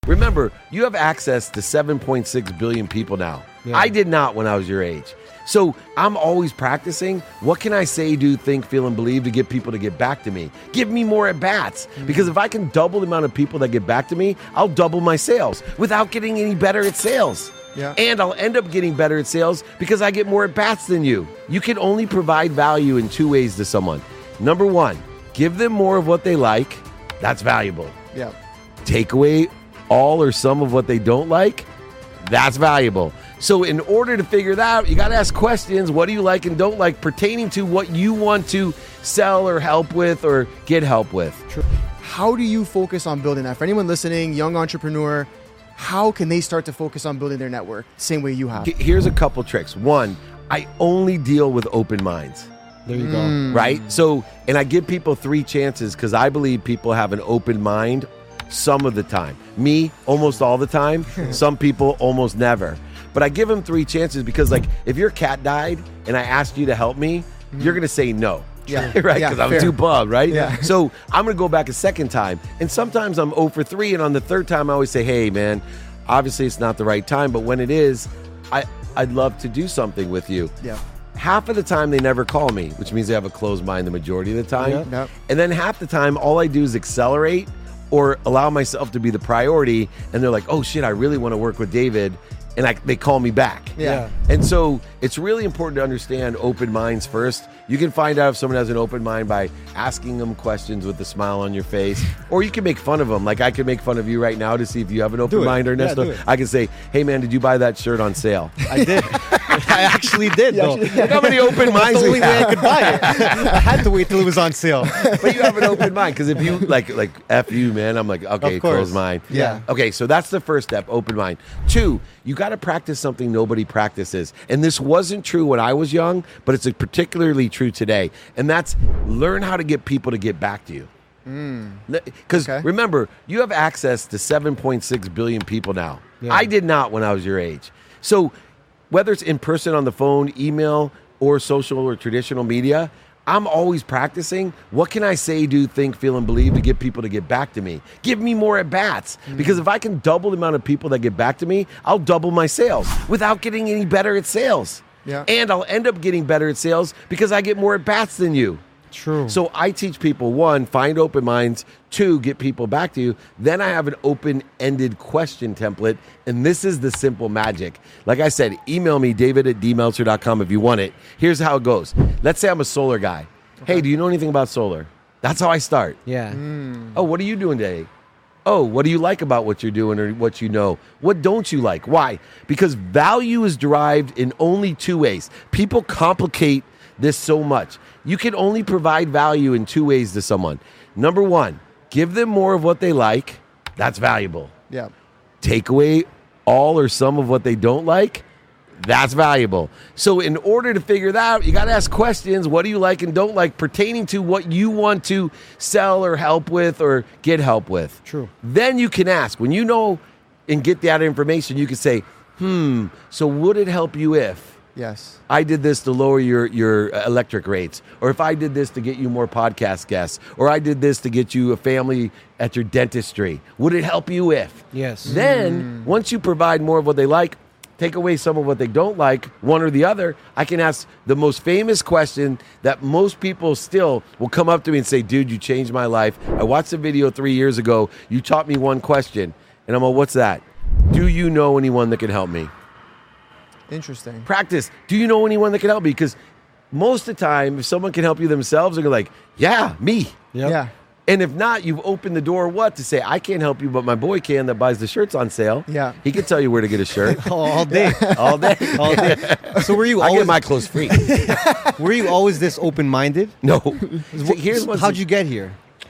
Remember, you have access to 7.6 billion people now. Yeah. I did not when I was your age. So I'm always practicing. What can I say, do, think, feel, and believe to get people to get back to me? Give me more at-bats. Because if I can double the amount of people that get back to me, I'll double my sales without getting any better at sales. Yeah. And I'll end up getting better at sales because I get more at-bats than you. You can only provide value in two ways to someone. Number one, give them more of what they like. That's valuable. Yeah. Take away all or some of what they don't like. That's valuable. So in order to figure that out, you got to ask questions. What do you like and don't like pertaining to what you want to sell or help with or get help with? True. How do you focus on building that? For anyone listening, young entrepreneur, how can they start to focus on building their network same way you have? Here's a couple tricks. One, I only deal with open minds. There you go. Right? So, and I give people 3 chances because I believe people have an open mind some of the time. Me, almost all the time. Some people, almost never. But I give them 3 chances because, like, if your cat died and I asked you to help me, you're going to say no. Yeah. Right? Because I'm too bummed, right? Yeah. So I'm going to go back a second time. And sometimes I'm 0 for 3. And on the third time, I always say, hey, man, obviously it's not the right time. But when it is, I'd love to do something with you. Yeah. Half of the time, they never call me, which means they have a closed mind the majority of the time. Yeah. Yep. And then half the time, all I do is accelerate or allow myself to be the priority. And they're like, oh, shit, I really want to work with David. And they call me back. Yeah. And so it's really important to understand open minds first. You can find out if someone has an open mind by asking them questions with a smile on your face, or you can make fun of them. Like I can make fun of you right now to see if you have an open mind, Ernesto. Yeah, I can say, hey, man, did you buy that shirt on sale? I did. I actually did, though. Look how many open minds That's the only we way I have. could buy it. I had to wait till it was on sale. But you have an open mind because if you like F you, man, I'm like, okay, Of course. close mind. Yeah. Okay, so that's the first step, open mind. 2, you got to practice something nobody practices. And this wasn't true when I was young, but it's particularly true today. And that's learn how to get people to get back to you. Because remember, you have access to 7.6 billion people now. Yeah. I did not when I was your age. So whether it's in person, on the phone, email, or social or traditional media, I'm always practicing. What can I say, do, think, feel, and believe to get people to get back to me? Give me more at-bats. Because if I can double the amount of people that get back to me, I'll double my sales without getting any better at sales. Yeah. And I'll end up getting better at sales because I get more at-bats than you. True. So I teach people, 1, find open minds, 2, get people back to you. Then I have an open-ended question template, and this is the simple magic. Like I said, email me, david@dmeltzer.com if you want it. Here's how it goes. Let's say I'm a solar guy. Hey, do you know anything about solar? That's how I start. Yeah. Oh, what are you doing today? Oh, what do you like about what you're doing or what you know? What don't you like? Why? Because value is derived in only 2 ways. People complicate this so much. You can only provide value in 2 ways to someone. Number 1, give them more of what they like. That's valuable. Yeah. Take away all or some of what they don't like. That's valuable. So in order to figure that out, you got to ask questions. What do you like and don't like pertaining to what you want to sell or help with or get help with? True. Then you can ask. When you know and get that information, you can say, so would it help you if Yes. I did this to lower your electric rates, or if I did this to get you more podcast guests, or I did this to get you a family at your dentistry? Would it help you if? Yes. Then, once you provide more of what they like, take away some of what they don't like, one or the other, I can ask the most famous question that most people still will come up to me and say, dude, you changed my life. I watched a video 3 years ago. You taught me one question. And I'm like, what's that? Do you know anyone that can help me? Interesting. Practice. Do you know anyone that can help me? Because most of the time, if someone can help you themselves, they're like, yeah, me. Yep. Yeah. And if not, you've opened the door, to say, I can't help you, but my boy can that buys the shirts on sale. Yeah. He can tell you where to get a shirt. All day. All day. All day. So were you I get always my clothes free. were you always this open-minded? No. Here's what's How'd you get here?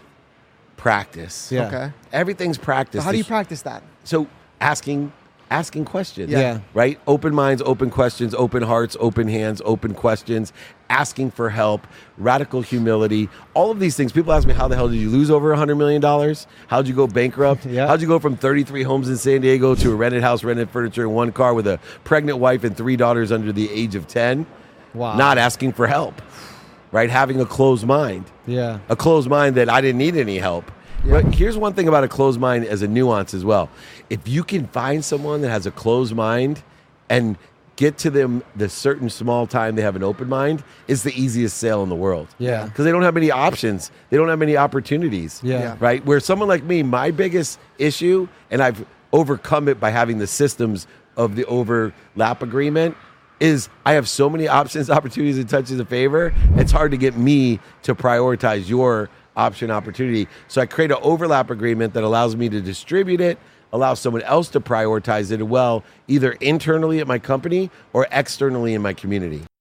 practice. Yeah. Okay. Everything's practice. So how do you practice that? So asking questions. Yeah. Right? Open minds, open questions, open hearts, open hands, open questions, asking for help, radical humility, all of these things. People ask me, how the hell did you lose over $100 million? How'd you go bankrupt? Yeah. How'd you go from 33 homes in San Diego to a rented house, rented furniture, and 1 car with a pregnant wife and 3 daughters under the age of 10? Wow. Not asking for help, right? Having a closed mind. Yeah. A closed mind that I didn't need any help. But here's one thing about a closed mind as a nuance as well. If you can find someone that has a closed mind and get to them the certain small time they have an open mind, is the easiest sale in the world. Yeah. Because they don't have many options. They don't have many opportunities. Yeah. Right? Where someone like me, my biggest issue, and I've overcome it by having the systems of the overlap agreement, is I have so many options, opportunities, and touches of favor, it's hard to get me to prioritize your option opportunity. So I create an overlap agreement that allows me to distribute it, allows someone else to prioritize it well, either internally at my company or externally in my community.